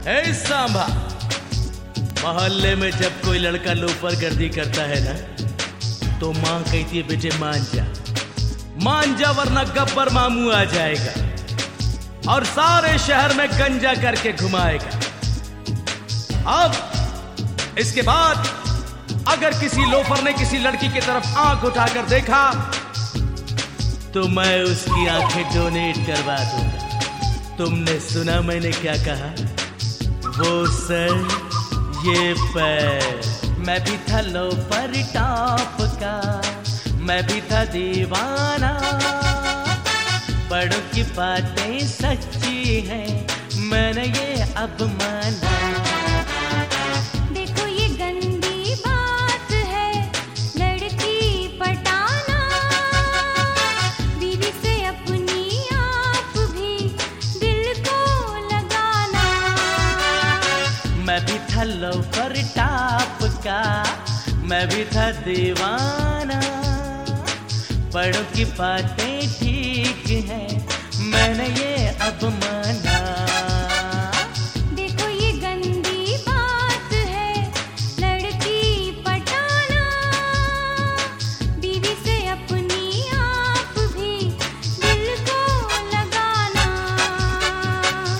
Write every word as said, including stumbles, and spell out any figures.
ए सांभा, मोहल्ले में जब कोई लड़का लोफर गर्दी करता है ना, तो माँ कहती है बेटे मान जा, मान जा वरना गब्बर मामू आ जाएगा और सारे शहर में गंजा करके घुमाएगा। अब इसके बाद अगर किसी लोफर ने किसी लड़की की तरफ आंख उठाकर देखा तो मैं उसकी आंखें डोनेट करवा दूंगा। तुमने सुना मैंने क्या कहा? वो सर ये पैर। मैं भी था लोफर टॉप का, मैं भी था दीवाना। बड़ों की बातें सच्ची हैं, मैंने ये अब माना। देखो ये गंदी बात है लड़की पटाना, बीवी से अपनी आप भी दिल को लगाना। मैं भी था लोफर टॉप का, मैं भी था दीवाना। बड़ों की बातें ठीक हैं, मैंने ये अब माना।